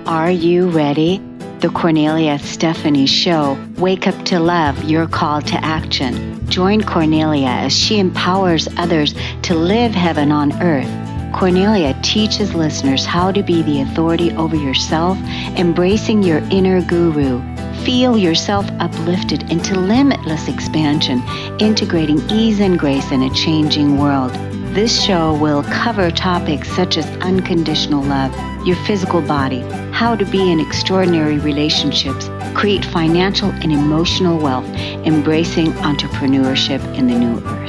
Are you ready? The Cornelia Stephanie Show. Wake up to love, your call to action. Join Cornelia as she empowers others to live heaven on earth. Cornelia teaches listeners how to be the authority over yourself, embracing your inner guru. Feel yourself uplifted into limitless expansion, integrating ease and grace in a changing world. This show will cover topics such as unconditional love, your physical body, how to be in extraordinary relationships, create financial and emotional wealth, embracing entrepreneurship in the new earth.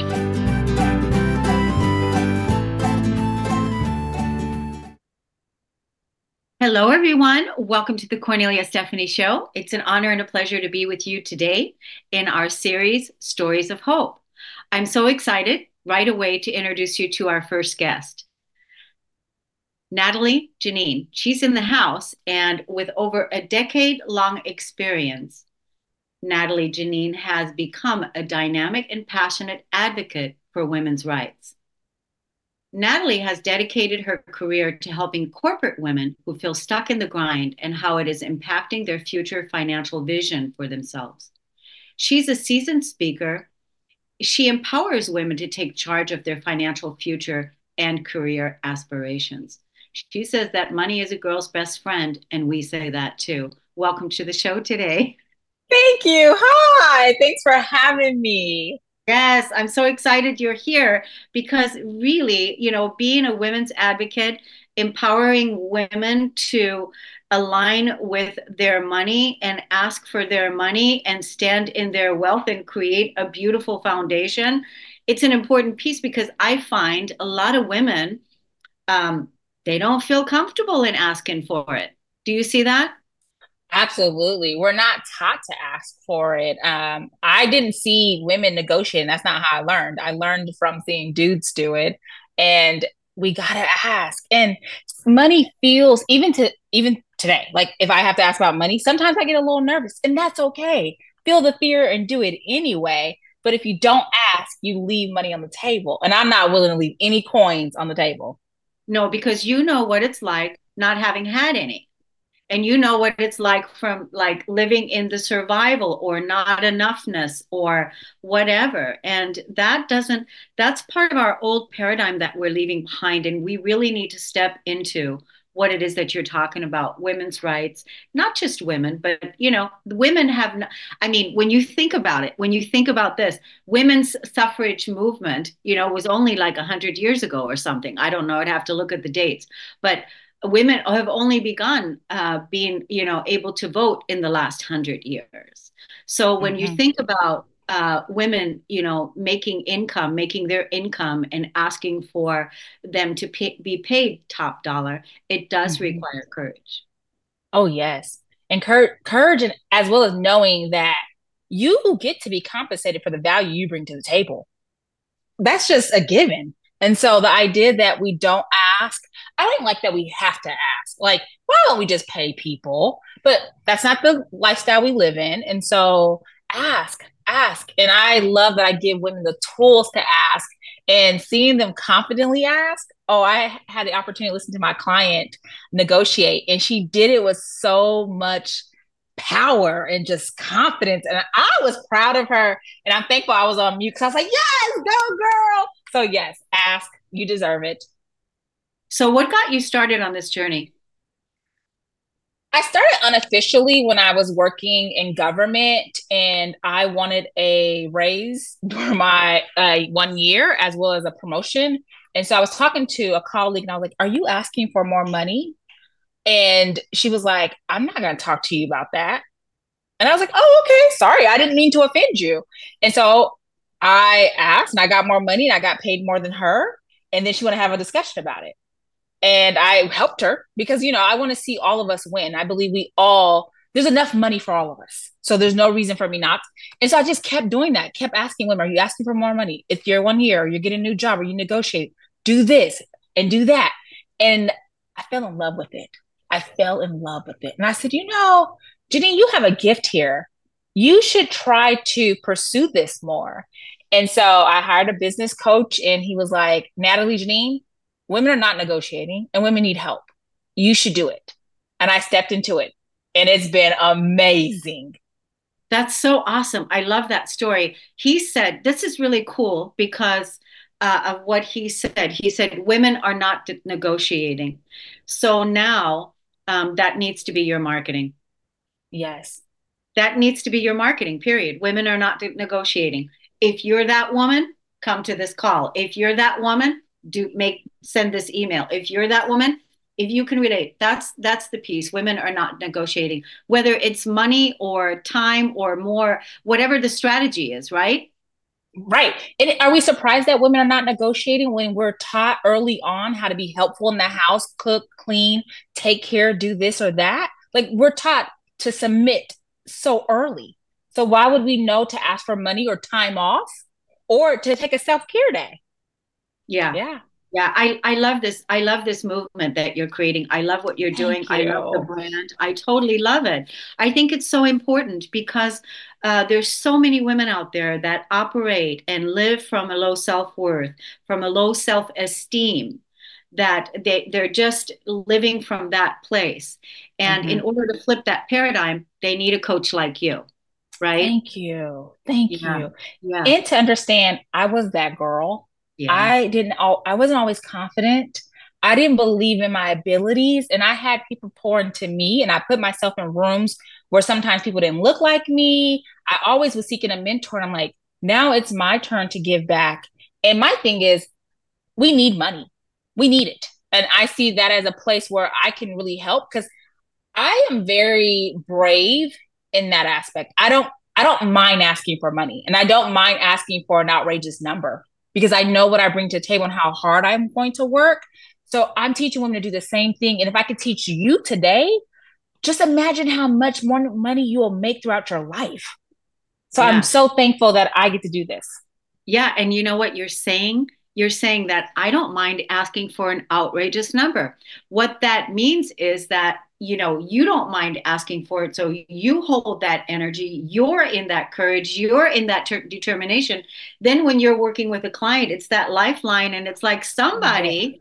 Hello, everyone. Welcome to the Cornelia Stephanie Show. It's an honor and a pleasure to be with you today in our series, Stories of Hope. I'm so excited right away to introduce you to our first guest, Natalie Janine. She's in the house, and with over a decade-long experience, Natalie Janine has become a dynamic and passionate advocate for women's rights. Natalie has dedicated her career to helping corporate women who feel stuck in the grind and how it is impacting their future financial vision for themselves. She's a seasoned speaker. She empowers women to take charge of their financial future and career aspirations. She says that money is a girl's best friend, and we say that too. Welcome to the show today. Thank you. Hi. Thanks for having me. Yes, I'm so excited you're here because really, being a women's advocate, empowering women to align with their money and ask for their money and stand in their wealth and create a beautiful foundation. It's an important piece because I find a lot of women, they don't feel comfortable in asking for it. Do you see that? Absolutely. We're not taught to ask for it. I didn't see women negotiating. That's not how I learned. I learned from seeing dudes do it. And we gotta ask. And money feels even today, like if I have to ask about money, sometimes I get a little nervous, and that's okay. Feel the fear and do it anyway. But if you don't ask, you leave money on the table. And I'm not willing to leave any coins on the table. No, because you know what it's like not having had any. And you know what it's like from like living in the survival or not enoughness or whatever. And that's part of our old paradigm that we're leaving behind. And we really need to step into what it is that you're talking about, women's rights, not just women, but women have, I mean, when you think about it, when you think about this, women's suffrage movement, was only like 100 years ago or something. I don't know. I'd have to look at the dates, but women have only begun being, able to vote in the last 100 years. So when you Mhm. think about women, making their income and asking for them to be paid top dollar, it does Mhm. require courage. Oh, yes. And courage, and as well as knowing that you get to be compensated for the value you bring to the table. That's just a given. And so the idea that we don't ask, I don't like that we have to ask. Like, why don't we just pay people? But that's not the lifestyle we live in. And so ask. And I love that I give women the tools to ask and seeing them confidently ask. Oh, I had the opportunity to listen to my client negotiate, and she did it with so much power and just confidence. And I was proud of her. And I'm thankful I was on mute because I was like, yes, go girl. So, yes, ask. You deserve it. So what got you started on this journey? I started unofficially when I was working in government, and I wanted a raise for my 1 year as well as a promotion. And so I was talking to a colleague and I was like, are you asking for more money? And she was like, I'm not going to talk to you about that. And I was like, oh, okay, sorry, I didn't mean to offend you. And so I asked and I got more money and I got paid more than her. And then she wanted to have a discussion about it. And I helped her because, I want to see all of us win. I believe there's enough money for all of us. So there's no reason for me not. And so I just kept doing that, kept asking women, are you asking for more money? If you're 1 year, or you get a new job, or you negotiate, do this and do that. And I fell in love with it. I fell in love with it. And I said, Janine, you have a gift here. You should try to pursue this more. And so I hired a business coach, and he was like, Natalie, Janine, women are not negotiating and women need help. You should do it. and I stepped into it, and it's been amazing. That's so awesome. I love that story. He said, this is really cool because of what he said. He said, women are not negotiating. So now that needs to be your marketing. Yes. That needs to be your marketing, period. Women are not negotiating. If you're that woman, come to this call. If you're that woman, send this email. If you're that woman, if you can relate, that's the piece. Women are not negotiating, whether it's money or time or more, whatever the strategy is, right? Right. And are we surprised that women are not negotiating when we're taught early on how to be helpful in the house, cook, clean, take care, do this or that? Like we're taught to submit so early. So why would we know to ask for money or time off or to take a self-care day? Yeah. Yeah. Yeah, I love this. I love this movement that you're creating. I love what you're doing. Thank I love the you. brand. I totally love it. I think it's so important because there's so many women out there that operate and live from a low self-worth, from a low self-esteem, that they're just living from that place. And in Mhm. order to flip that paradigm, they need a coach like you, right? Thank you. Thank Yeah. you. Yeah. And to understand, I was that girl. Yeah. I wasn't always confident. I didn't believe in my abilities, and I had people pour into me, and I put myself in rooms where sometimes people didn't look like me. I always was seeking a mentor, and I'm like, now it's my turn to give back. And my thing is, we need money. We need it. And I see that as a place where I can really help because I am very brave in that aspect. I don't mind asking for money and I don't mind asking for an outrageous number because I know what I bring to the table and how hard I'm going to work. So I'm teaching women to do the same thing. And if I could teach you today, just imagine how much more money you will make throughout your life. So I'm Yeah. so thankful that I get to do this. Yeah, and you know what you're saying? You're saying that I don't mind asking for an outrageous number. What that means is that, you don't mind asking for it. So you hold that energy, you're in that courage, you're in that determination. Then when you're working with a client, it's that lifeline, and it's like Yes. somebody,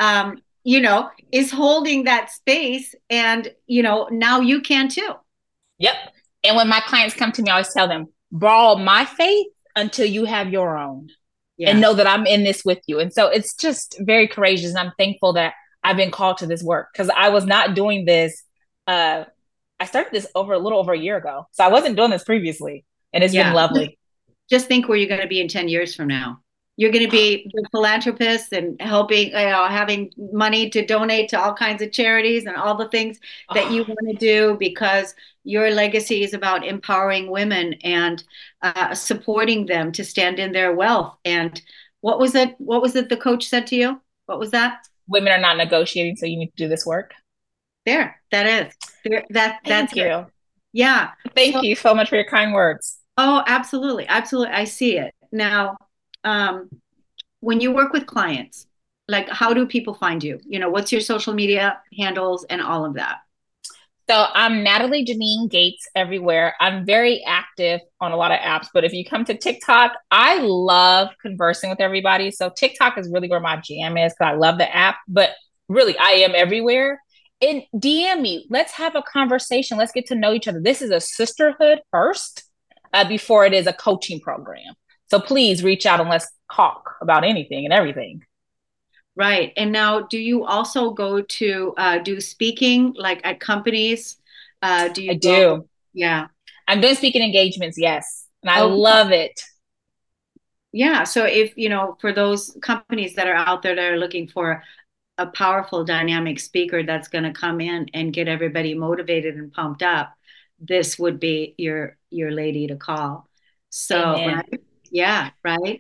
is holding that space, and, now you can too. Yep. And when my clients come to me, I always tell them, borrow my faith until you have your own and Yeah. know that I'm in this with you. And so it's just very courageous. And I'm thankful that I've been called to this work because I was not doing this. Uh, I started this over a little over a year ago. So I wasn't doing this previously. And it's been Yeah. lovely. Just think where you're going to be in 10 years from now. You're going to be a philanthropist and helping, having money to donate to all kinds of charities and all the things that you Oh, want to do, because your legacy is about empowering women and supporting them to stand in their wealth. And what was it? What was it the coach said to you? What was that? women are not negotiating, so you need to do this work. There, that is. There, that's Thank it. you. Yeah. Thank So, you so much for your kind words. oh, absolutely. Absolutely. I see it. Now, um, when you work with clients, like how do people find you? What's your social media handles and all of that? So I'm Natalie Janine Gates everywhere. I'm very active on a lot of apps, but if you come to TikTok, I love conversing with everybody. So TikTok is really where my jam is because I love the app, but really I am everywhere. And DM me. Let's have a conversation. Let's get to know each other. This is a sisterhood first before it is a coaching program. So please reach out and let's talk about anything and everything. Right. And now, do you also go to do speaking like at companies? Do I you go? do. Yeah. I'm doing speaking engagements, yes. And I Okay. love it. Yeah. So if, for those companies that are out there that are looking for a powerful dynamic speaker that's going to come in and get everybody motivated and pumped up, this would be your lady to call. So, Amen. right? Yeah, right.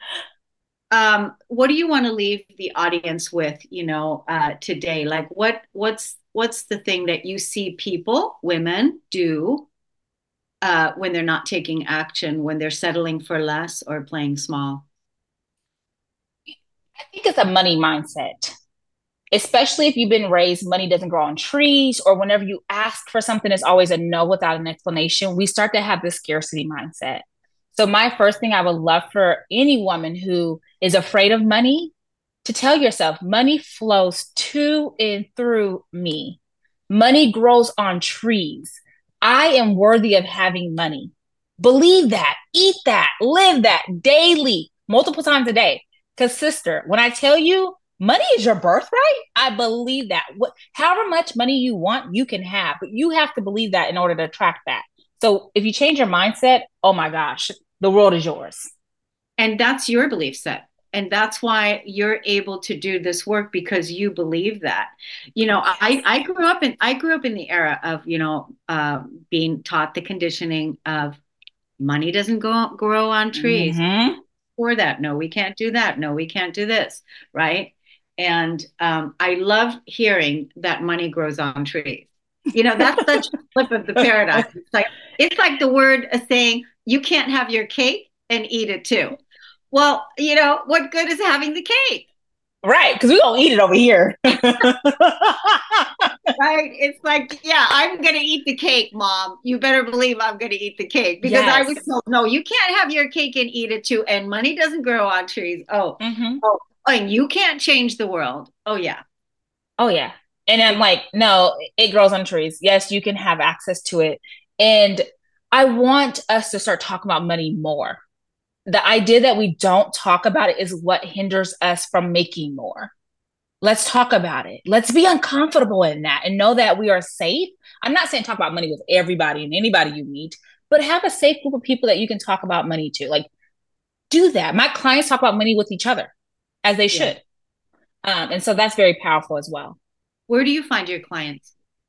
What do you want to leave the audience with, today? Like what's the thing that you see people, women do when they're not taking action, when they're settling for less or playing small? I think it's a money mindset, especially if you've been raised money doesn't grow on trees, or whenever you ask for something, it's always a no without an explanation. We start to have this scarcity mindset. So, my first thing I would love for any woman who is afraid of money to tell yourself money flows to and through me. Money grows on trees. I am worthy of having money. Believe that, eat that, live that daily, multiple times a day. Because, sister, when I tell you money is your birthright, I believe that. However much money you want, you can have, but you have to believe that in order to attract that. So if you change your mindset, oh my gosh, the world is yours. And that's your belief set. And that's why you're able to do this work, because you believe that. I grew up in the era of, being taught the conditioning of money doesn't grow on trees. Mm-hmm. For that, no, we can't do that. No, we can't do this. Right. And I love hearing that money grows on trees. That's such a flip of the paradigm. It's like the word saying you can't have your cake and eat it too. Well, what good is having the cake? Right, because we don't eat it over here. Right? It's like, yeah, I'm going to eat the cake, Mom. You better believe I'm going to eat the cake, because I was told, no, you can't have your cake and eat it too. And money doesn't grow on trees. Oh, and you can't change the world. Oh, yeah. Oh, yeah. And I'm like, no, it grows on trees. Yes, you can have access to it. And I want us to start talking about money more. The idea that we don't talk about it is what hinders us from making more. Let's talk about it. Let's be uncomfortable in that and know that we are safe. I'm not saying talk about money with everybody and anybody you meet, but have a safe group of people that you can talk about money to. Like, do that. My clients talk about money with each other, as they should. And so that's very powerful as well. Where do you find your clients?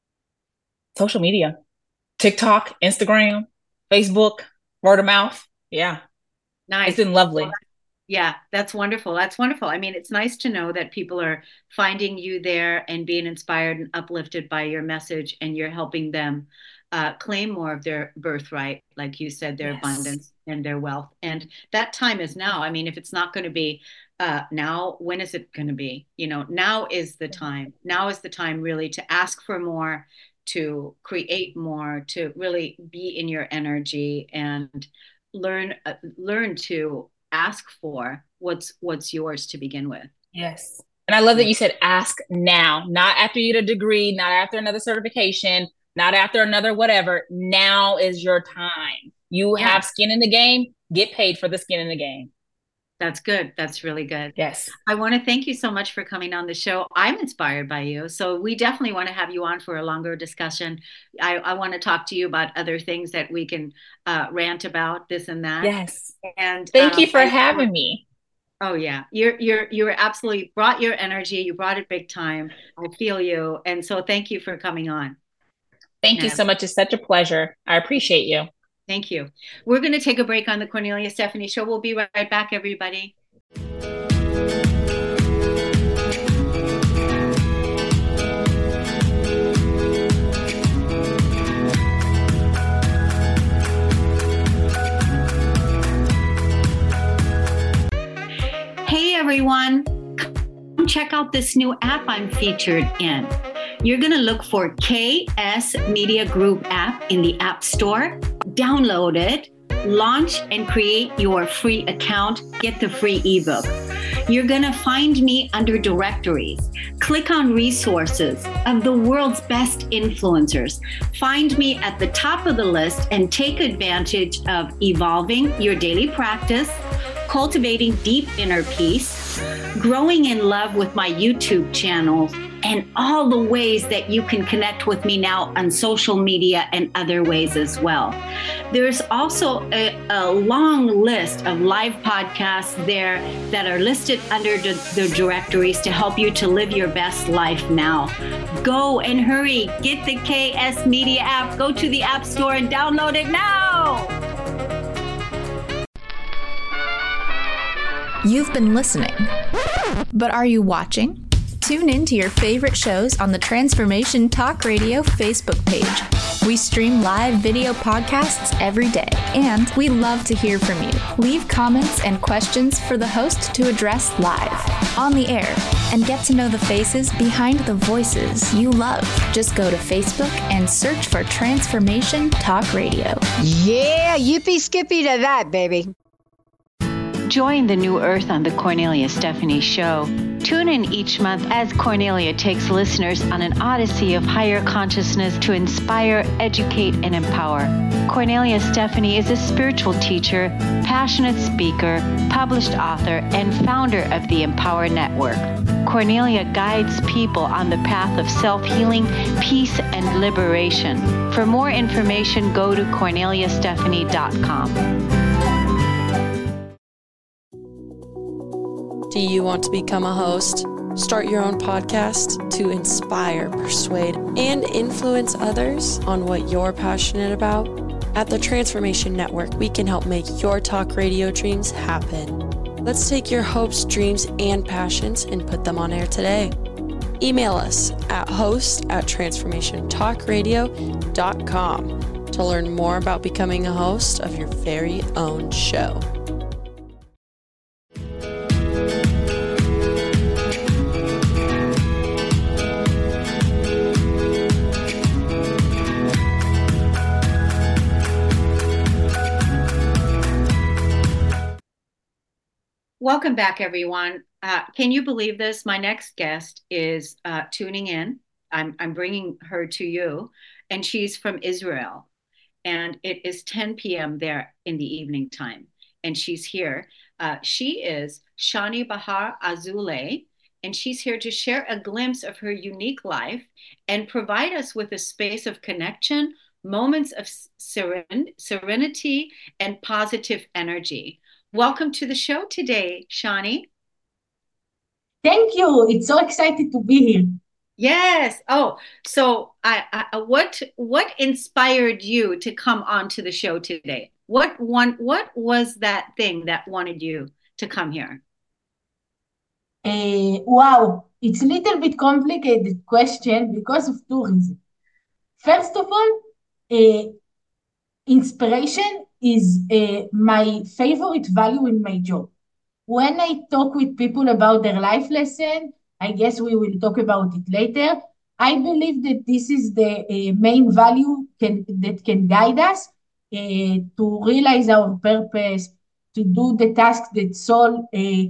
Social media, TikTok, Instagram, Facebook, word of mouth. Yeah. Nice. It's been lovely. Yeah, that's wonderful. That's wonderful. I mean, it's nice to know that people are finding you there and being inspired and uplifted by your message, and you're helping them claim more of their birthright, like you said, their abundance and their wealth. And that time is now. I mean, if it's not going to be now, when is it going to be? Now is the time. Now is the time really to ask for more, to create more, to really be in your energy and learn to ask for what's yours to begin with. Yes. And I love that you said ask now, not after you get a degree, not after another certification, not after another whatever. Now is your time. You have skin in the game, get paid for the skin in the game. That's good. That's really good. Yes. I want to thank you so much for coming on the show. I'm inspired by you. So we definitely want to have you on for a longer discussion. I want to talk to you about other things that we can rant about, this and that. Yes. And thank you for having me. Oh yeah. You're absolutely brought your energy. You brought it big time. I feel you. And so thank you for coming on. Thank you so much. It's such a pleasure. I appreciate you. Thank you. We're going to take a break on the Kornelia Stephanie Show. We'll be right back, everybody. Hey, everyone. Come check out this new app I'm featured in. You're going to look for KS Media Group app in the App Store. Download it, launch and create your free account, get the free ebook. You're going to find me under directories. Click on resources of the world's best influencers. Find me at the top of the list and take advantage of evolving your daily practice, cultivating deep inner peace, growing in love with my YouTube channel, and all the ways that you can connect with me now on social media and other ways as well. There's also a long list of live podcasts there that are listed under the directories to help you to live your best life now. Go and hurry, get the KS Media app, go to the App Store and download it now. You've been listening, but are you watching? Tune in to your favorite shows on the Transformation Talk Radio Facebook page. We stream live video podcasts every day, and we love to hear from you. Leave comments and questions for the host to address live, on the air, and get to know the faces behind the voices you love. Just go to Facebook and search for Transformation Talk Radio. Yeah, yippee skippy to that, baby. Join the new earth on the Kornelia Stephanie Show. Tune in each month as Cornelia takes listeners on an odyssey of higher consciousness to inspire, educate, and empower. Cornelia Stephanie is a spiritual teacher, passionate speaker, published author, and founder of the Empower Network. Cornelia guides people on the path of self-healing, peace, and liberation. For more information, go to corneliastephanie.com. Do you want to become a host? Start your own podcast to inspire, persuade, and influence others on what you're passionate about? At the Transformation Network, we can help make your talk radio dreams happen. Let's take your hopes, dreams, and passions and put them on air today. Email us at host@transformationtalkradio.com to learn more about becoming a host of your very own show. Welcome back, everyone. Can you believe this? My next guest is tuning in. I'm bringing her to you, and she's from Israel. And it is 10 p.m. there in the evening time, and she's here. She is Shani Bahar Azulay, and she's here to share a glimpse of her unique life and provide us with a space of connection, moments of serenity, and positive energy. Welcome to the show today, Shani. Thank you. It's so excited to be here. Yes. Oh, so what inspired you to come on to the show today? What was that thing that wanted you to come here? Wow, it's a little bit complicated question because of two reasons. First of all, inspiration is my favorite value in my job. When I talk with people about their life lesson, I guess we will talk about it later. I believe that this is the main value that can guide us to realize our purpose, to do the task that Saul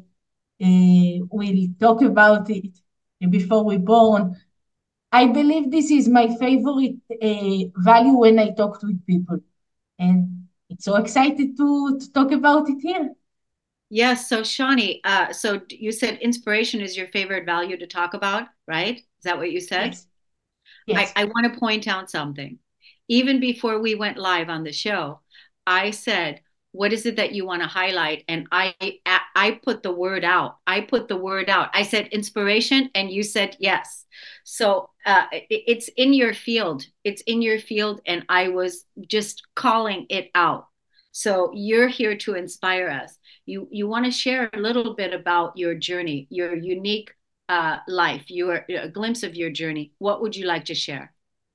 will talk about it before we born. I believe this is my favorite value when I talk with people. And it's so excited to talk about it here. Yes. So Shani, so you said inspiration is your favorite value to talk about, right? Is that what you said? Yes. Yes. I want to point out something. Even before we went live on the show, I said, what is it that you want to highlight? And I put the word out. I said inspiration, and you said yes. So it's in your field. It's in your field, and I was just calling it out. So you're here to inspire us. You want to share a little bit about your journey, your unique life, a glimpse of your journey. What would you like to share?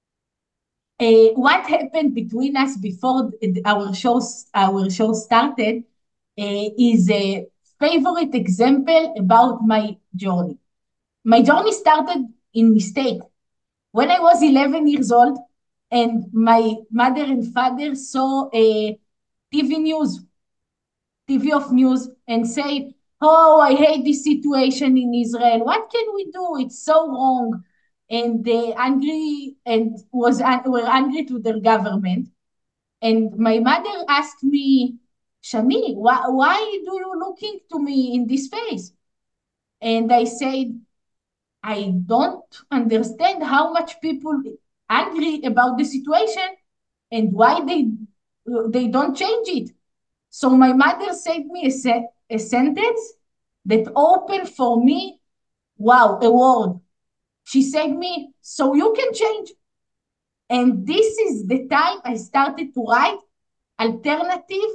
What happened between us before our show started is a favorite example about my journey. My journey started in mistake. When I was 11 years old, and my mother and father saw a TV of news, and say, "Oh, I hate this situation in Israel. What can we do? It's so wrong." And they angry and were angry to their government. And my mother asked me, "Shani, why do you looking to me in this face?" And I said, "I don't understand how much people angry about the situation and why they don't change it." So my mother said me a sentence that opened for me, wow, a word. She said me, "So you can change." And this is the time I started to write alternative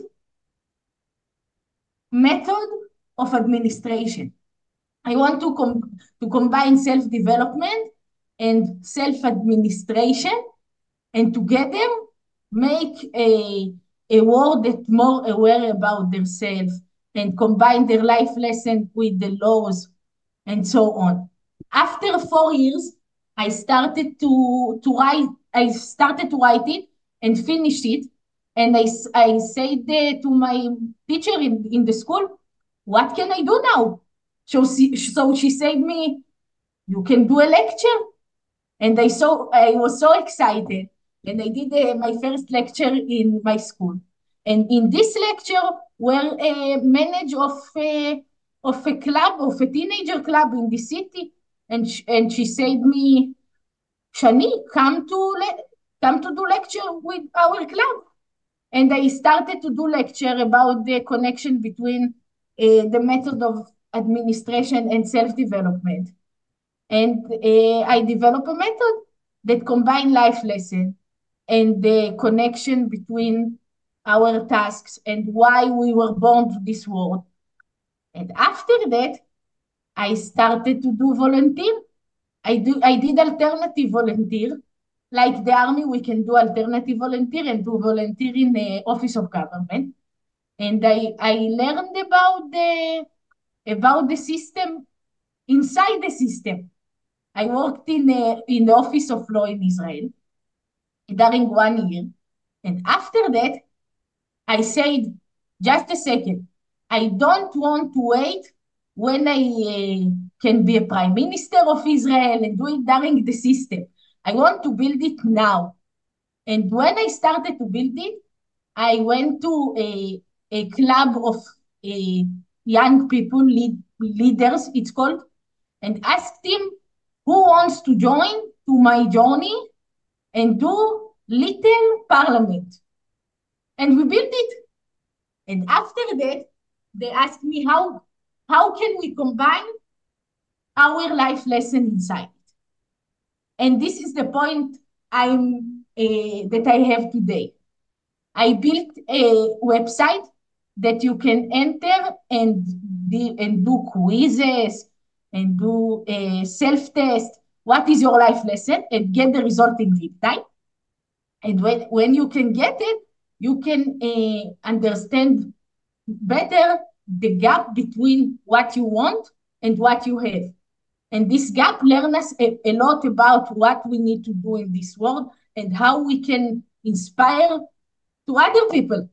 method of administration. I want to combine self-development and self-administration, and together make a world that more aware about themselves and combine their life lesson with the laws and so on. After 4 years, I started to write. I started to write it and finish it. And I said to my teacher in the school, "What can I do now?" So she said me, you can do a lecture. And I was so excited. And I did my first lecture in my school. And in this lecture, were a manager of a club, of a teenager club in the city. And she said me, Shani, come to do lecture with our club. And I started to do lecture about the connection between the method of administration and self-development. And I developed a method that combine life lesson and the connection between our tasks and why we were born to this world. And after that, I started to do volunteer. I did alternative volunteer. Like the army, we can do alternative volunteer and do volunteer in the office of government. And I learned about the system inside the system. I worked in the office of law in Israel during 1 year. And after that, I said, just a second, I don't want to wait when I can be a prime minister of Israel and do it during the system. I want to build it now. And when I started to build it, I went to a club of young people, leaders, it's called, and asked him who wants to join to my journey and do little parliament. And we built it. And after that, they asked me how can we combine our life lesson inside it. And this is the point that I have today. I built a website that you can enter and do quizzes and do a self-test. What is your life lesson? And get the result in real time. And when you can get it, you can understand better the gap between what you want and what you have. And this gap learns us a lot about what we need to do in this world and how we can inspire to other people.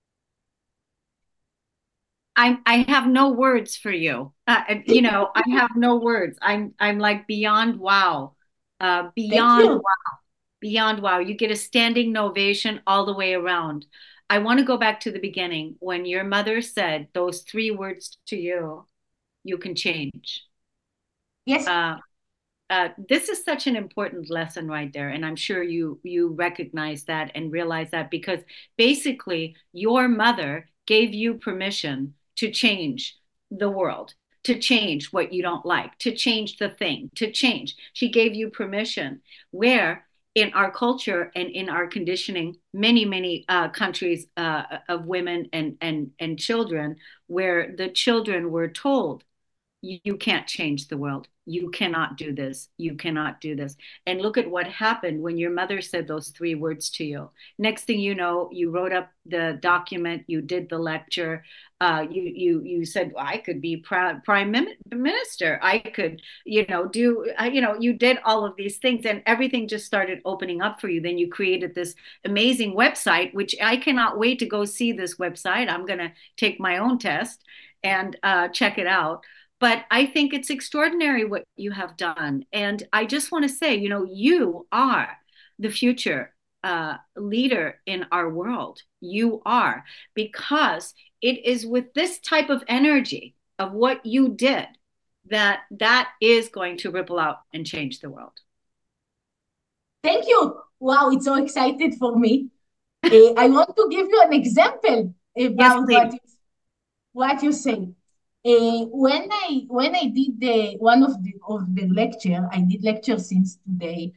I have no words for you. I have no words. I'm like beyond wow. Beyond wow. Beyond wow. You get a standing ovation all the way around. I want to go back to the beginning when your mother said those 3 words to you, you can change. Yes. This is such an important lesson right there. And I'm sure you recognize that and realize that because basically your mother gave you permission to change the world, to change what you don't like, to change the thing, to change. She gave you permission where in our culture and in our conditioning, many countries of women and children, where the children were told, you can't change the world. You cannot do this. You cannot do this. And look at what happened when your mother said those 3 words to you. Next thing you know, you wrote up the document, you did the lecture, you said, well, I could be prime minister. I could, you did all of these things and everything just started opening up for you. Then you created this amazing website, which I cannot wait to go see this website. I'm going to take my own test and check it out. But I think it's extraordinary what you have done. And I just want to say, you are the future leader in our world. You are, because it is with this type of energy of what you did that is going to ripple out and change the world. Thank you. Wow, it's so excited for me. I want to give you an example about what you say. When I did one of the lecture, I did lecture since today.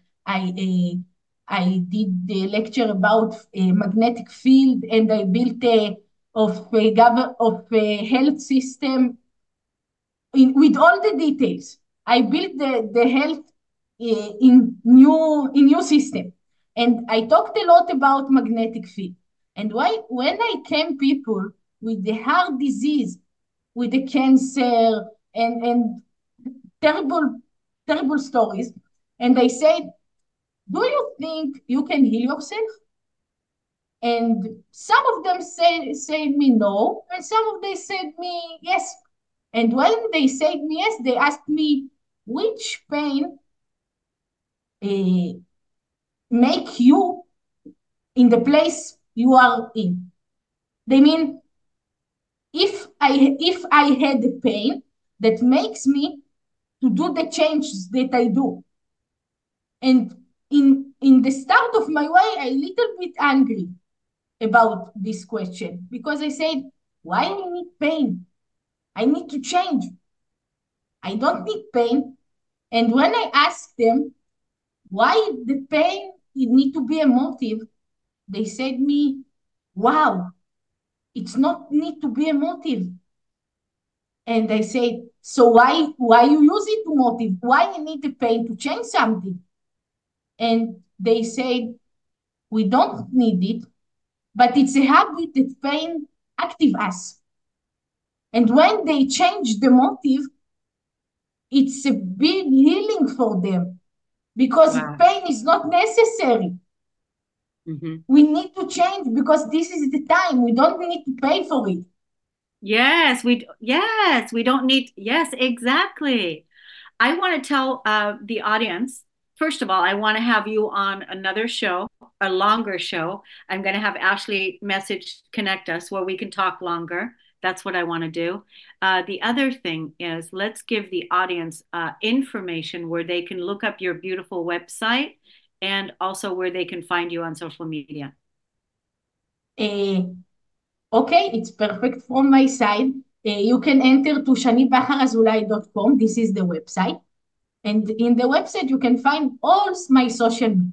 I did the lecture about a magnetic field, and I built a health system with all the details. I built the health in new system, and I talked a lot about magnetic field. And when I came people with the heart disease, with the cancer and terrible stories. And I said, do you think you can heal yourself? And some of them said me no, and some of them said me yes. And when they said me yes, they asked me, which pain make you in the place you are in? They mean, if I had the pain that makes me to do the changes that I do. And in the start of my way, I little bit angry about this question, because I said, why I need pain? I need to change. I don't need pain. And when I asked them why the pain it need to be a motive, they said me, wow, it's not need to be a motive. And I said, so why you use it to motive? Why you need the pain to change something? And they said, we don't need it, but it's a habit that pain active us. And when they change the motive, it's a big healing for them, because pain is not necessary. Mm-hmm. We need to change because this is the time. We don't need to pay for it. Yes, we don't need. Yes, exactly. I want to tell the audience, first of all, I want to have you on another show, a longer show. I'm going to have Ashley connect us where we can talk longer. That's what I want to do. The other thing is, let's give the audience information where they can look up your beautiful website and also where they can find you on social media. Okay, it's perfect from my side. You can enter to shanibachar-azulay.com. This is the website. And in the website, you can find all my social media.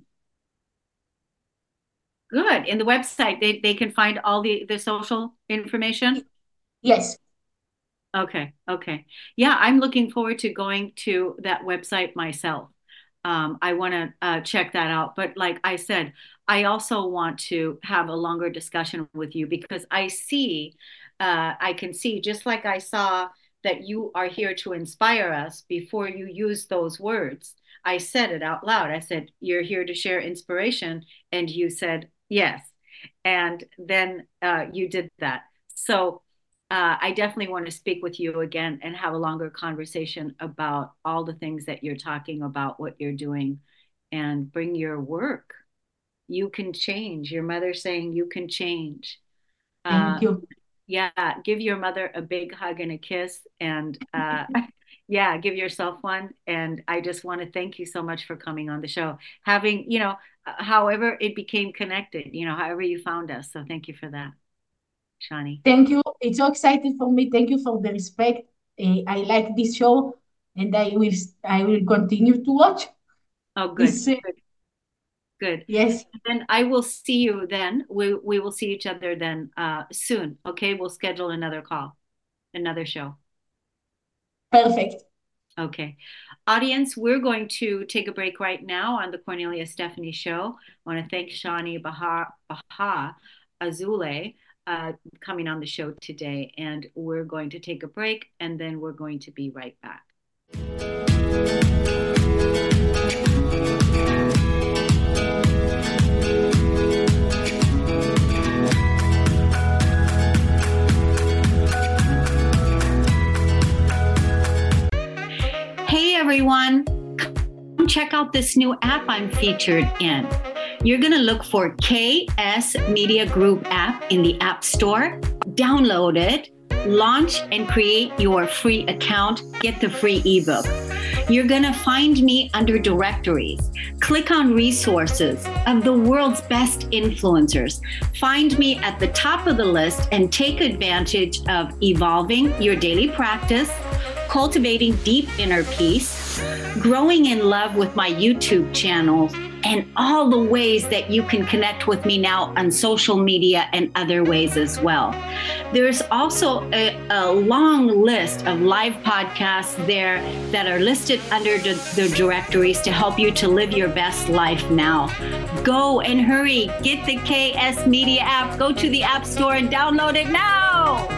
Good. In the website, they can find all the social information? Yes. Okay. Yeah, I'm looking forward to going to that website myself. I want to check that out. But like I said, I also want to have a longer discussion with you, because I can see, just like I saw that you are here to inspire us before you use those words. I said it out loud. I said, you're here to share inspiration. And you said, yes. And then you did that. So I definitely want to speak with you again and have a longer conversation about all the things that you're talking about, what you're doing, and bring your work. You can change. Your mother's saying you can change. Thank you. Yeah, give your mother a big hug and a kiss, and yeah, give yourself one. And I just want to thank you so much for coming on the show. Having, however it became connected, however you found us. So thank you for that, Shani. Thank you. It's so exciting for me. Thank you for the respect. I like this show, and I will continue to watch. Oh, good. Good. Yes. Then I will see you then. We will see each other then soon. Okay. We'll schedule another call, another show. Perfect. Okay. Audience, we're going to take a break right now on the Cornelia Stephanie Show. I want to thank Shani Bahar-Azulay coming on the show today. And we're going to take a break, and then we're going to be right back. Hey everyone, come check out this new app I'm featured in. You're going to look for KS Media Group app in the App Store. Download it, launch and create your free account, get the free ebook. You're going to find me under directories. Click on resources of the world's best influencers. Find me at the top of the list and take advantage of evolving your daily practice, cultivating deep inner peace, growing in love with my YouTube channel, and all the ways that you can connect with me now on social media and other ways as well. There's also a long list of live podcasts there that are listed under the directories to help you to live your best life now. Go and hurry, get the KS Media app, go to the App Store and download it now.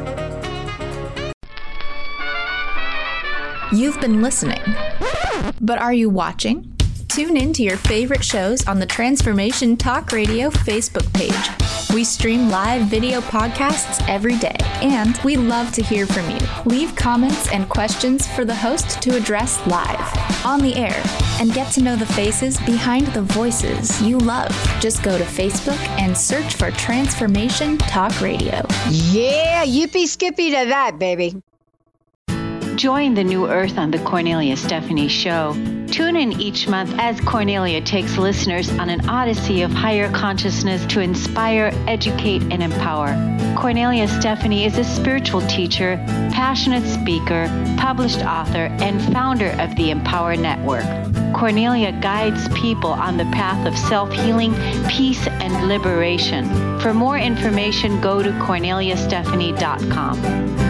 You've been listening, but are you watching? Tune in to your favorite shows on the Transformation Talk Radio Facebook page. We stream live video podcasts every day, and we love to hear from you. Leave comments and questions for the host to address live, on the air, and get to know the faces behind the voices you love. Just go to Facebook and search for Transformation Talk Radio. Yeah, yippee skippy to that, baby. Join the new earth on the Cornelia Stephanie Show. Tune in each month as Cornelia takes listeners on an odyssey of higher consciousness to inspire, educate, and empower. Cornelia Stephanie is a spiritual teacher, passionate speaker, published author, and founder of the Empower Network. Cornelia guides people on the path of self-healing, peace, and liberation. For more information, go to corneliastephanie.com.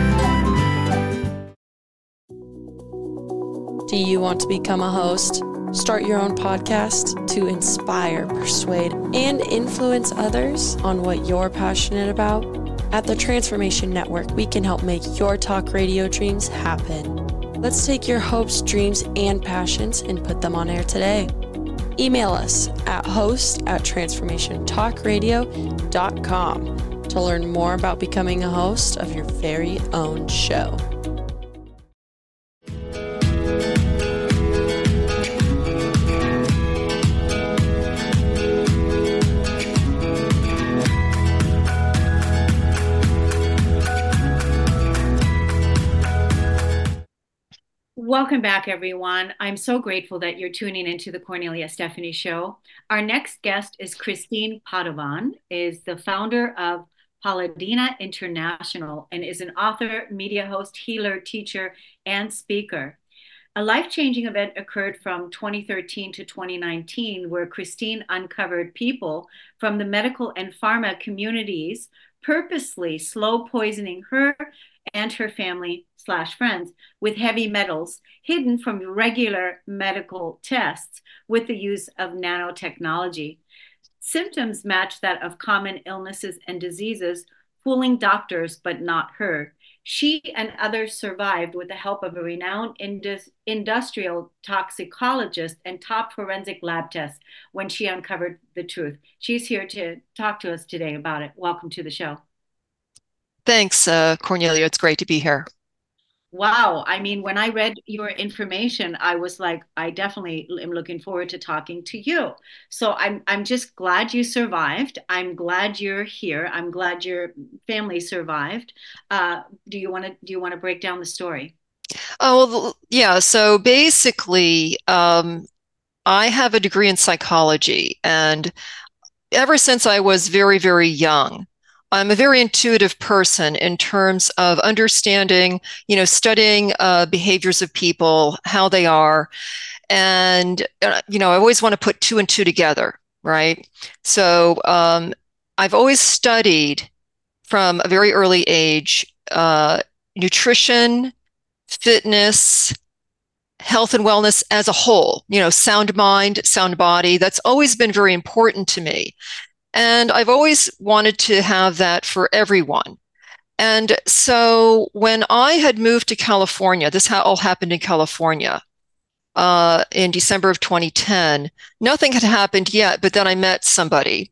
Do you want to become a host? Start your own podcast to inspire, persuade, and influence others on what you're passionate about? At the Transformation Network, we can help make your talk radio dreams happen. Let's take your hopes, dreams, and passions and put them on air today. Email us at host@transformationtalkradio.com to learn more about becoming a host of your very own show. Welcome back, everyone. I'm so grateful that you're tuning into the Cornelia Stephanie Show. Our next guest is Christine Padovan, is the founder of Paladina International, and is an author, media host, healer, teacher, and speaker. A life-changing event occurred from 2013 to 2019, where Christine uncovered people from the medical and pharma communities purposely slow poisoning her and her family/friends with heavy metals hidden from regular medical tests with the use of nanotechnology. Symptoms match that of common illnesses and diseases, fooling doctors but not her. She and others survived with the help of a renowned industrial toxicologist and top forensic lab tests when she uncovered the truth. She's here to talk to us today about it. Welcome to the show. Thanks, Cornelia. It's great to be here. Wow. I mean, when I read your information, I was like, I definitely am looking forward to talking to you. So I'm just glad you survived. I'm glad you're here. I'm glad your family survived. Do you want to break down the story? Oh, well, yeah. So basically, I have a degree in psychology, and ever since I was very, very young, I'm a very intuitive person in terms of understanding, studying behaviors of people, how they are. And, I always want to put two and two together, right? So I've always studied from a very early age, nutrition, fitness, health and wellness as a whole, sound mind, sound body. That's always been very important to me. And I've always wanted to have that for everyone. And so when I had moved to California, this all happened in California in December of 2010. Nothing had happened yet, but then I met somebody.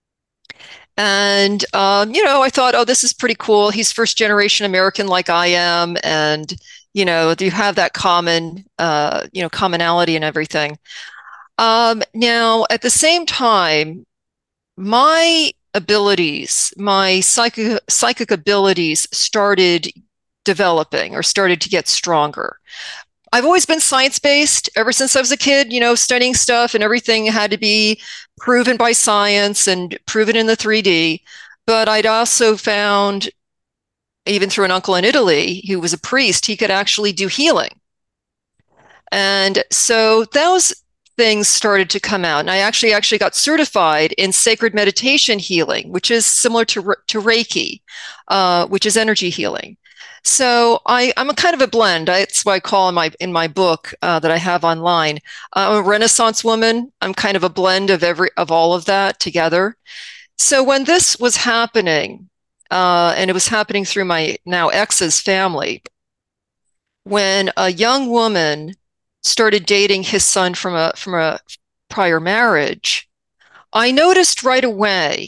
And, I thought, oh, this is pretty cool. He's first generation American like I am. And, you have that commonality and everything. Now, at the same time, my abilities, my psychic abilities started developing or started to get stronger. I've always been science-based ever since I was a kid, studying stuff, and everything had to be proven by science and proven in the 3D. But I'd also found, even through an uncle in Italy who was a priest, he could actually do healing. And so those things started to come out. And I actually got certified in sacred meditation healing, which is similar to Reiki, which is energy healing. So I'm a kind of a blend. That's why I call in my book that I have online. I'm a Renaissance woman. I'm kind of a blend of all of that together. So when this was happening, and it was happening through my now ex's family, when a young woman started dating his son from a prior marriage, I noticed right away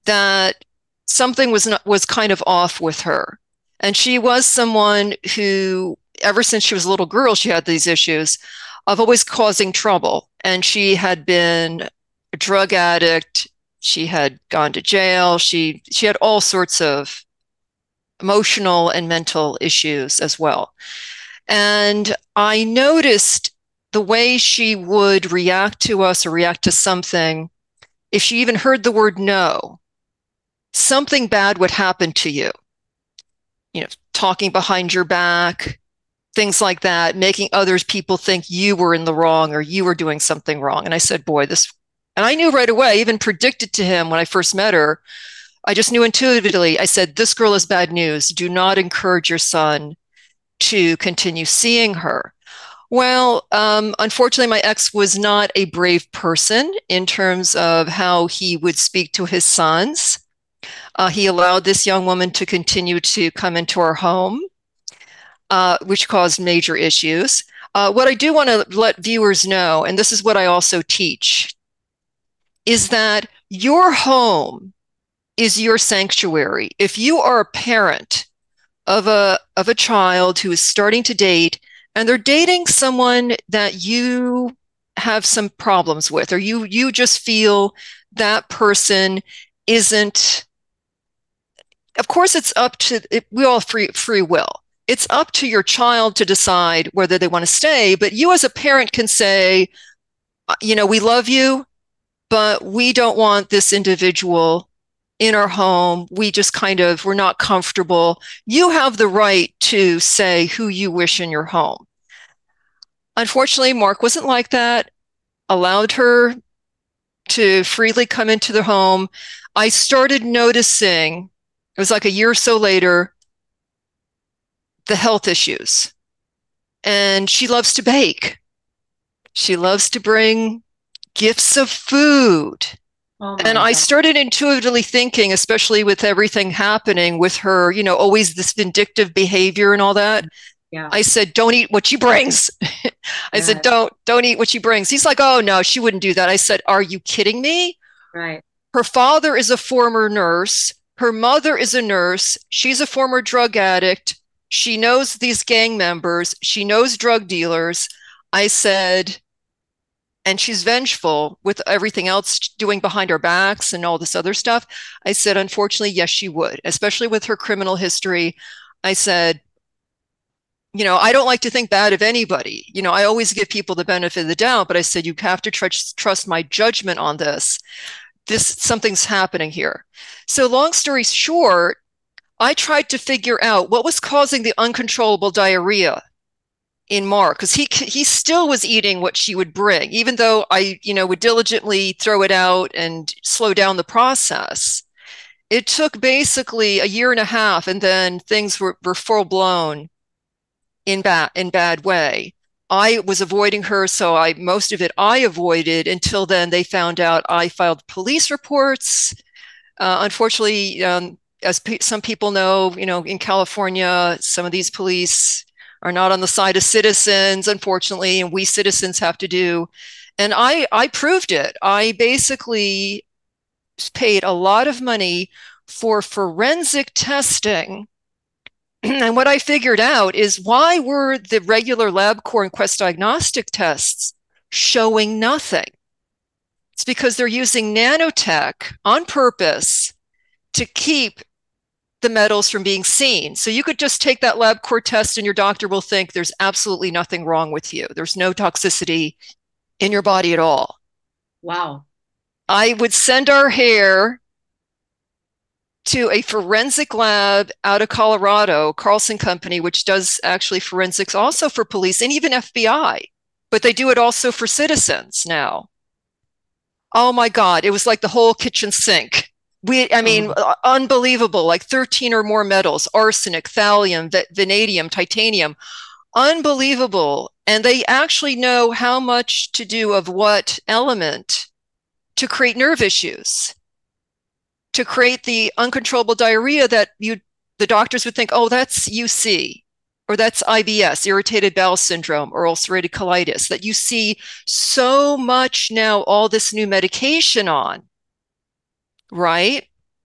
that something was kind of off with her. And she was someone who, ever since she was a little girl, she had these issues of always causing trouble. And she had been a drug addict. She had gone to jail. She had all sorts of emotional and mental issues as well. And I noticed the way she would react to us or react to something. If she even heard the word no, something bad would happen to you. You know, talking behind your back, things like that, making others people think you were in the wrong or you were doing something wrong. And I said, boy, this, and I knew right away, I even predicted to him when I first met her, I just knew intuitively, I said, this girl is bad news. Do not encourage your son to continue seeing her. Well, unfortunately, my ex was not a brave person in terms of how he would speak to his sons. He allowed this young woman to continue to come into our home, which caused major issues. What I do want to let viewers know, and this is what I also teach, is that your home is your sanctuary. If you are a parent of a child who is starting to date, and they're dating someone that you have some problems with, or you just feel that person isn't, of course it's up to, we all have free will. It's up to your child to decide whether they want to stay, but you as a parent can say, you know, we love you, but we don't want this individual in our home. We just we're not comfortable. You have the right to say who you wish in your home. Unfortunately, Mark wasn't like that, allowed her to freely come into the home. I started noticing, it was like a year or so later, the health issues. And she loves to bake. She loves to bring gifts of food. And I started intuitively thinking, especially with everything happening with her, you know, always this vindictive behavior and all that. Yeah. I said, don't eat what she brings. I said, don't eat what she brings. He's like, oh no, she wouldn't do that. I said, are you kidding me? Right. Her father is a former nurse. Her mother is a nurse. She's a former drug addict. She knows these gang members. She knows drug dealers. I said, and she's vengeful with everything else doing behind our backs and all this other stuff. I said, unfortunately, yes, she would, especially with her criminal history. I said, you know, I don't like to think bad of anybody. You know, I always give people the benefit of the doubt, but I said, you have to trust my judgment on this. Something's happening here. So long story short, I tried to figure out what was causing the uncontrollable diarrhea in Mark, because he still was eating what she would bring, even though I, you know, would diligently throw it out and slow down the process. It took basically a year and a half, and then things were full blown in bad way. I was avoiding her, so most of it I avoided until then. They found out I filed police reports. Unfortunately, as some people know, you know, in California, some of these police are not on the side of citizens, unfortunately, and we citizens have to do. And I proved it. I basically paid a lot of money for forensic testing. And what I figured out is, why were the regular LabCorp and Quest diagnostic tests showing nothing? It's because they're using nanotech on purpose to keep the metals from being seen. So you could just take that LabCorp test and your doctor will think there's absolutely nothing wrong with you. There's no toxicity in your body at all. Wow. I would send our hair to a forensic lab out of Colorado, Carlson Company, which does actually forensics also for police and even FBI, but they do it also for citizens now. Oh my God, it was like the whole kitchen sink. Unbelievable, like 13 or more metals, arsenic, thallium, vanadium, titanium, unbelievable. And they actually know how much to do of what element to create nerve issues, to create the uncontrollable diarrhea that the doctors would think, oh, that's UC, or that's IBS, irritated bowel syndrome, or ulcerative colitis, that you see so much now, all this new medication on. Right?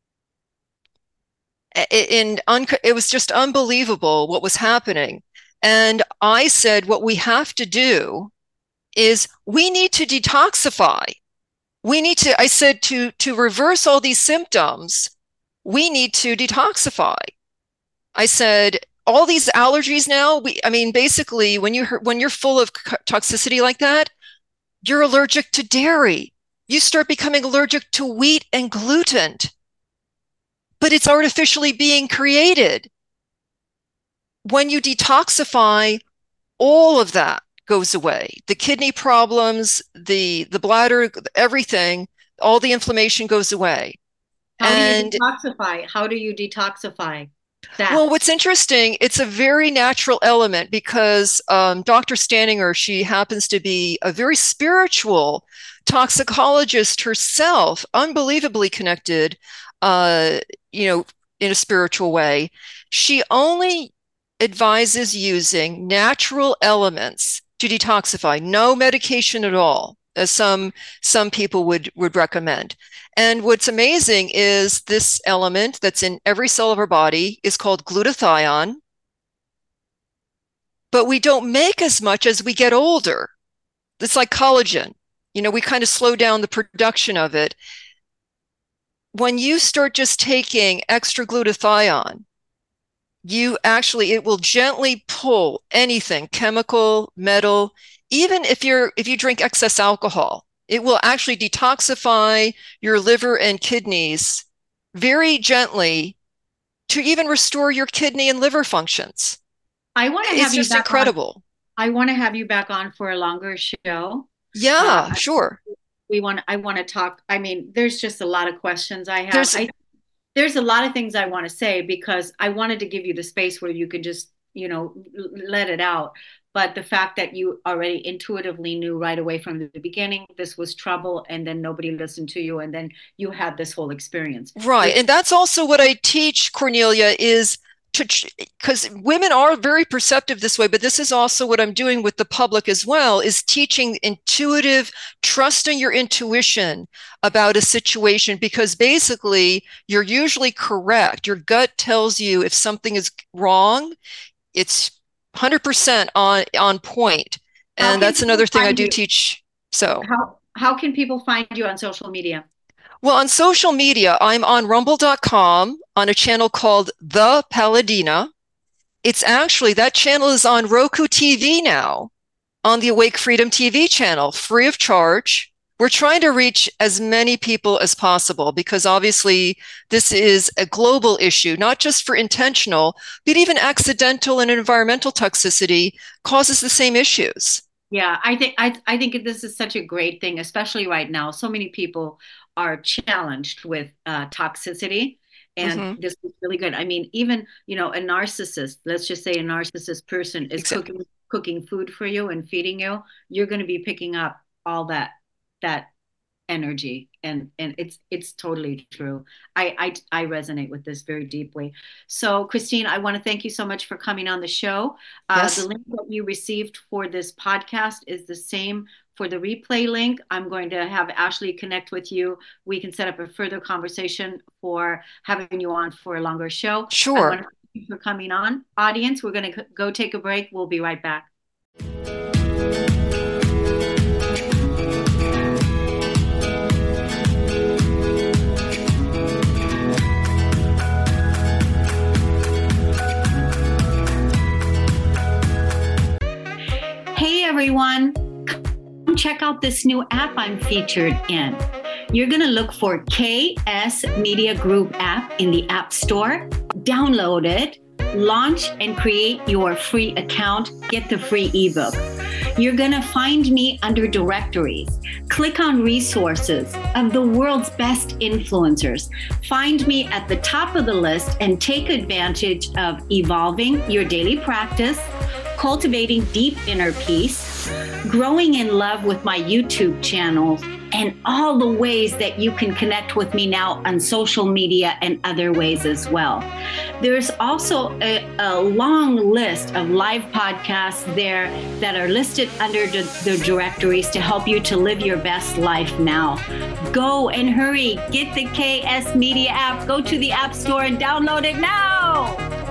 It was just unbelievable what was happening. And I said, what we have to do is we need to detoxify. I said, to reverse all these symptoms, we need to detoxify. I said, all these allergies now, basically when you're full of toxicity like that, you're allergic to dairy. You start becoming allergic to wheat and gluten, but it's artificially being created. When you detoxify, all of that goes away. The kidney problems, the bladder, everything, all the inflammation goes away. How do you detoxify that? Well, what's interesting, it's a very natural element because Dr. Staninger, she happens to be a very spiritual toxicologist herself, unbelievably connected, in a spiritual way. She only advises using natural elements to detoxify, no medication at all, as some people would recommend. And what's amazing is this element that's in every cell of our body is called glutathione, but we don't make as much as we get older. It's like collagen. We kind of slow down the production of it. When you start just taking extra glutathione, it will gently pull anything, chemical, metal, even if you drink excess alcohol, it will actually detoxify your liver and kidneys very gently to even restore your kidney and liver functions. It's just incredible. I want to have you back on for a longer show. Yeah, sure. I want to talk. There's just a lot of questions I have. There's a lot of things I want to say because I wanted to give you the space where you could just, let it out. But the fact that you already intuitively knew right away from the beginning, this was trouble, and then nobody listened to you, and then you had this whole experience. Right. And that's also what I teach, Cornelia, is because women are very perceptive this way, but this is also what I'm doing with the public as well, is teaching intuitive, trusting your intuition about a situation, because basically you're usually correct. Your gut tells you if something is wrong, it's 100% on point. And that's another thing I do teach. So how can people find you on social media? Well, on social media, I'm on rumble.com on a channel called The Paladina. It's actually, that channel is on Roku TV now, on the Awake Freedom TV channel, free of charge. We're trying to reach as many people as possible because obviously this is a global issue, not just for intentional, but even accidental and environmental toxicity causes the same issues. Yeah, I think this is such a great thing, especially right now. So many people are challenged with toxicity, and this is really good. Even a narcissist, let's just say a narcissist person is cooking food for you and feeding you, you're going to be picking up all that energy, and it's totally true. I resonate with this very deeply. So Christine, I want to thank you so much for coming on the show. Yes. The link that you received for this podcast is the same for the replay link. I'm going to have Ashley connect with you. We can set up a further conversation for having you on for a longer show. Sure. I want to thank you for coming on. Audience, we're going to go take a break. We'll be right back. Hey everyone, come check out this new app I'm featured in. You're going to look for KS Media Group app in the App Store. Download it, launch and create your free account, get the free ebook. You're going to find me under directories. Click on resources of the world's best influencers. Find me at the top of the list and take advantage of evolving your daily practice, cultivating deep inner peace, growing in love with my YouTube channel, and all the ways that you can connect with me now on social media and other ways as well. There's also a long list of live podcasts there that are listed under the directories to help you to live your best life now. Go and hurry, get the KS Media app, go to the App Store and download it now.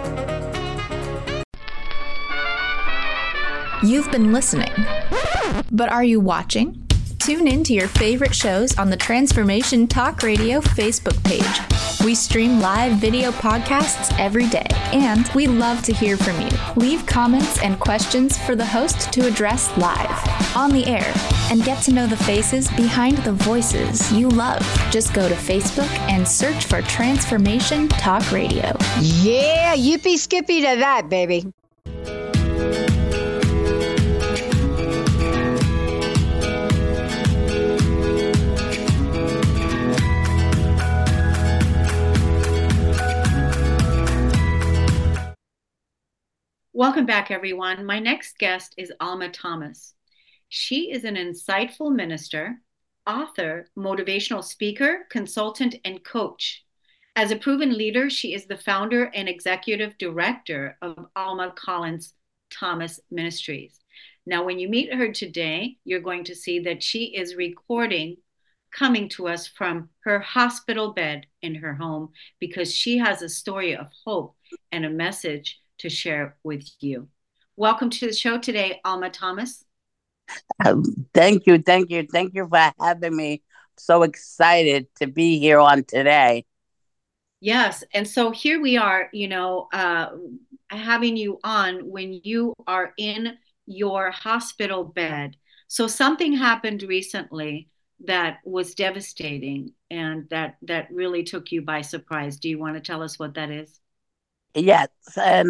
You've been listening, but are you watching? Tune in to your favorite shows on the Transformation Talk Radio Facebook page. We stream live video podcasts every day, and we love to hear from you. Leave comments and questions for the host to address live, on the air, and get to know the faces behind the voices you love. Just go to Facebook and search for Transformation Talk Radio. Yeah, yippee skippy to that, baby. Welcome back, everyone. My next guest is Alma Thomas. She is an insightful minister, author, motivational speaker, consultant, and coach. As a proven leader, she is the founder and executive director of Alma Collins Thomas Ministries. Now, when you meet her today, you're going to see that she is recording, coming to us from her hospital bed in her home, because she has a story of hope and a message to share with you. Welcome to the show today, Alma Thomas. Thank you for having me. So excited to be here on today. Yes, and so here we are, having you on when you are in your hospital bed. So something happened recently that was devastating and that really took you by surprise. Do you want to tell us what that is? Yes, in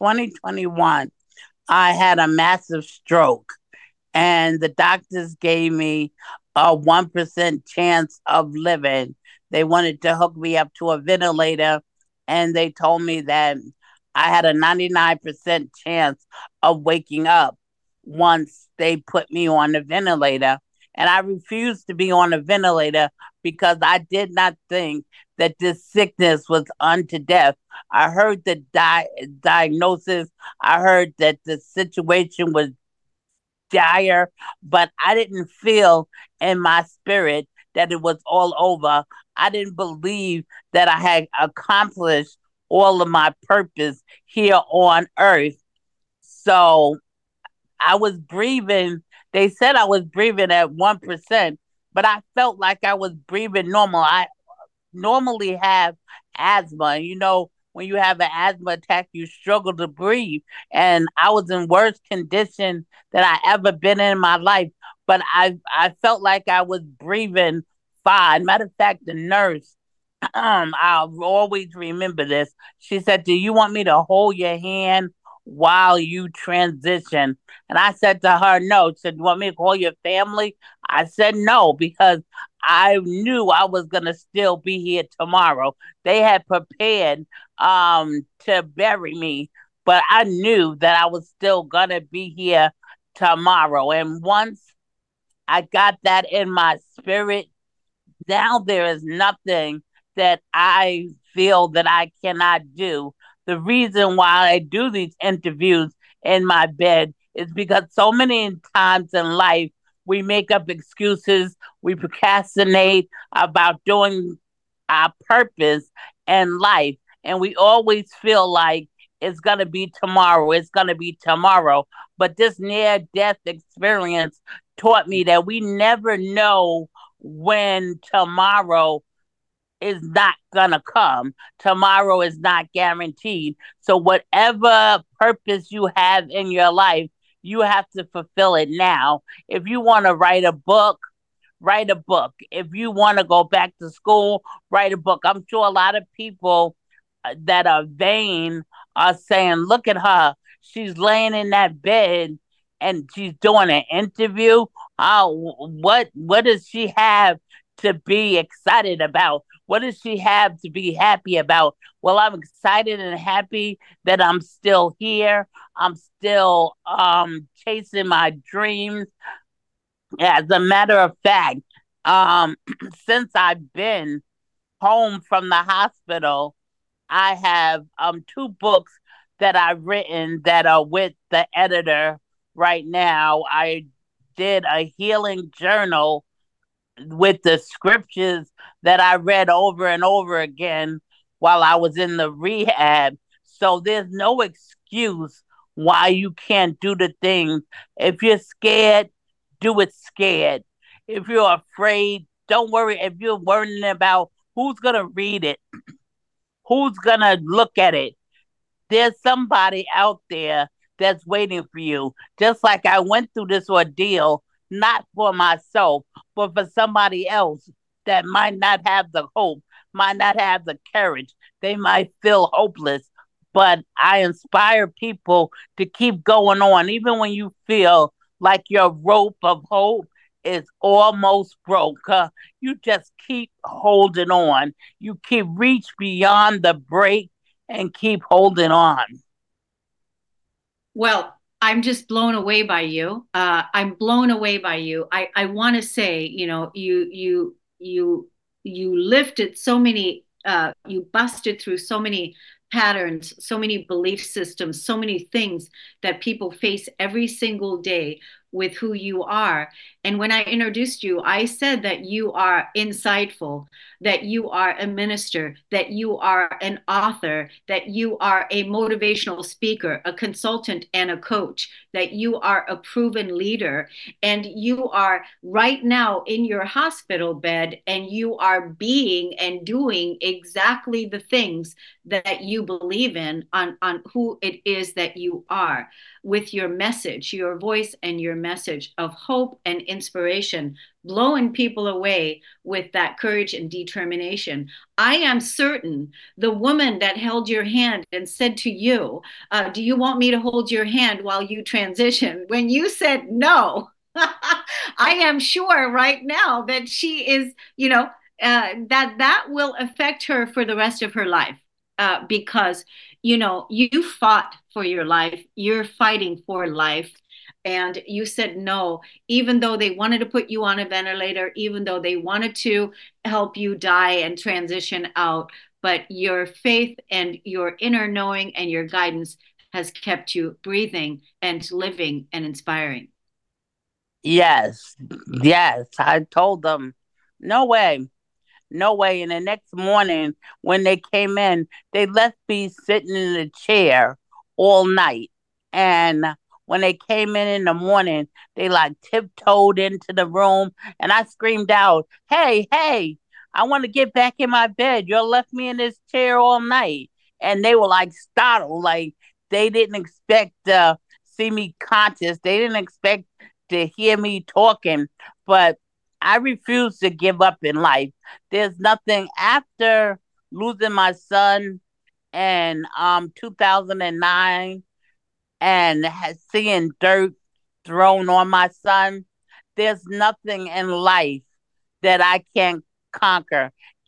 2021, I had a massive stroke, and the doctors gave me a 1% chance of living. They wanted to hook me up to a ventilator, and they told me that I had a 99% chance of waking up once they put me on the ventilator. And I refused to be on a ventilator because I did not think that this sickness was unto death. I heard the diagnosis. I heard that the situation was dire, but I didn't feel in my spirit that it was all over. I didn't believe that I had accomplished all of my purpose here on earth. So I was breathing. They said I was breathing at 1%, but I felt like I was breathing normal. I normally have asthma. When you have an asthma attack, you struggle to breathe. And I was in worse condition than I ever been in my life. But I felt like I was breathing fine. Matter of fact, the nurse, I'll always remember this. She said, "Do you want me to hold your hand while you transition?" And I said to her, no. She said, "You want me to call your family?" I said no, because I knew I was going to still be here tomorrow. They had prepared to bury me, but I knew that I was still going to be here tomorrow. And once I got that in my spirit, now there is nothing that I feel that I cannot do. The reason why I do these interviews in my bed is because so many times in life, we make up excuses, we procrastinate about doing our purpose in life, and we always feel like it's going to be tomorrow. But this near-death experience taught me that we never know when tomorrow is not gonna come. Tomorrow is not guaranteed. So whatever purpose you have in your life, you have to fulfill it now. If you want to write a book, write a book. If you want to go back to school, write a book. I'm sure a lot of people that are vain are saying, "Look at her. She's laying in that bed and she's doing an interview. What does she have to be excited about? What does she have to be happy about?" Well, I'm excited and happy that I'm still here. I'm still chasing my dreams. As a matter of fact, um, since I've been home from the hospital, I have two books that I've written that are with the editor right now. I did a healing journal with the scriptures that I read over and over again while I was in the rehab. So there's no excuse why you can't do the things. If you're scared, do it scared. If you're afraid, don't worry. If you're worrying about who's going to read it, who's going to look at it, there's somebody out there that's waiting for you. Just like I went through this ordeal, not for myself, but for somebody else that might not have the hope, might not have the courage. They might feel hopeless. But I inspire people to keep going on, even when you feel like your rope of hope is almost broke. You just keep holding on. You keep reach beyond the break and keep holding on. Well, I'm just blown away by you. I'm blown away by you. I want to say, you lifted so many, you busted through so many patterns, so many belief systems, so many things that people face every single day with who you are. And when I introduced you, I said that you are insightful, that you are a minister, that you are an author, that you are a motivational speaker, a consultant, and a coach, that you are a proven leader. And you are right now in your hospital bed and you are being and doing exactly the things that you believe in on who it is that you are, with your message, your voice, and your message of hope and inspiration, blowing people away with that courage and determination. I am certain the woman that held your hand and said to you, do you want me to hold your hand while you transition? When you said no, I am sure right now that she is, that will affect her for the rest of her life. Because you fought for your life, you're fighting for life, and you said no, even though they wanted to put you on a ventilator, even though they wanted to help you die and transition out. But your faith and your inner knowing and your guidance has kept you breathing and living and inspiring. Yes, yes. I told them, no way. No way. And the next morning, when they came in, they left me sitting in a chair all night. And when they came in the morning, they like tiptoed into the room. And I screamed out, hey, hey, I want to get back in my bed. You left me in this chair all night. And they were like startled, like they didn't expect to see me conscious. They didn't expect to hear me talking. But I refuse to give up in life. There's nothing after losing my son in 2009 and seeing dirt thrown on my son. There's nothing in life that I can't conquer.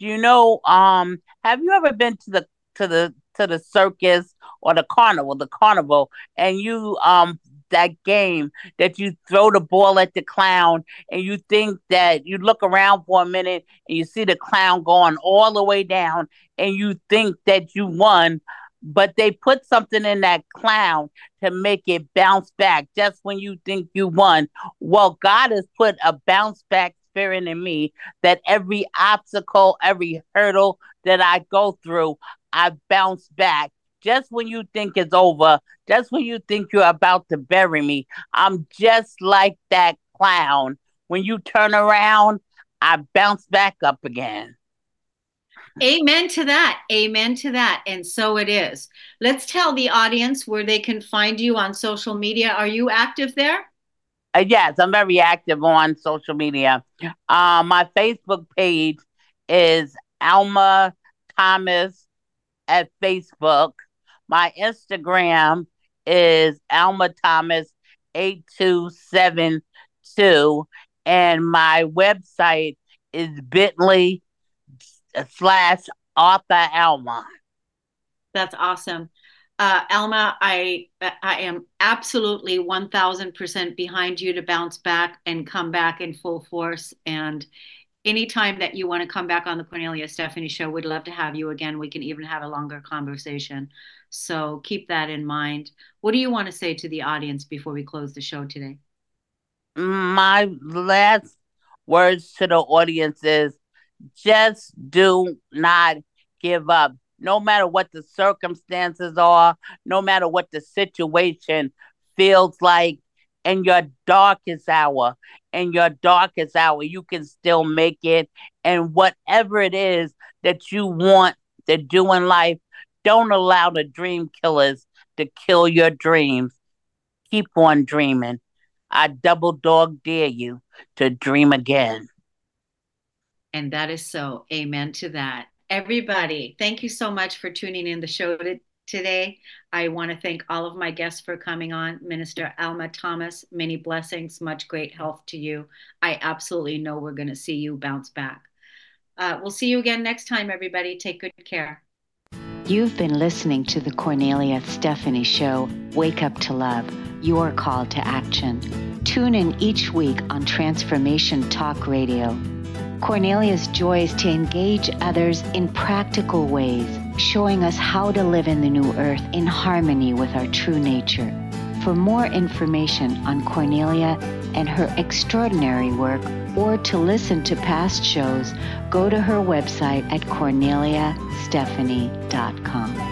Have you ever been to the circus or the carnival? The carnival, and you that game that you throw the ball at the clown and you think that you look around for a minute and you see the clown going all the way down and you think that you won, but they put something in that clown to make it bounce back just when you think you won. Well, God has put a bounce back spirit in me that every obstacle, every hurdle that I go through, I bounce back. Just when you think it's over, just when you think you're about to bury me, I'm just like that clown. When you turn around, I bounce back up again. Amen to that. Amen to that. And so it is. Let's tell the audience where they can find you on social media. Are you active there? Yes, I'm very active on social media. My Facebook page is Alma Thomas at Facebook. My Instagram is Alma Thomas 8272. And my website is bit.ly/Author Alma. That's awesome. Alma, I am absolutely 1000% behind you to bounce back and come back in full force. And anytime that you want to come back on the Cornelia Stephanie Show, we'd love to have you again. We can even have a longer conversation. So keep that in mind. What do you want to say to the audience before we close the show today? My last words to the audience is just do not give up. No matter what the circumstances are, no matter what the situation feels like, in your darkest hour, you can still make it. And whatever it is that you want to do in life, don't allow the dream killers to kill your dreams. Keep on dreaming. I double dog dare you to dream again. And that is so. Amen to that. Everybody, thank you so much for tuning in the show today. I want to thank all of my guests for coming on. Minister Alma Thomas, many blessings, much great health to you. I absolutely know we're going to see you bounce back. We'll see you again next time, everybody. Take good care. You've been listening to the Cornelia Stephanie Show, Wake Up to Love, your call to action. Tune in each week on Transformation Talk Radio. Cornelia's joy is to engage others in practical ways, showing us how to live in the new earth in harmony with our true nature. For more information on Cornelia and her extraordinary work, or to listen to past shows, go to her website at corneliastephanie.com.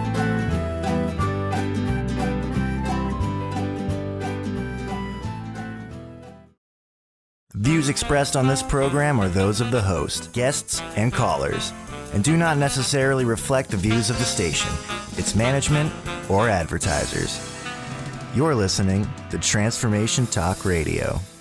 Views expressed on this program are those of the host, guests, and callers, and do not necessarily reflect the views of the station, its management, or advertisers. You're listening to Transformation Talk Radio.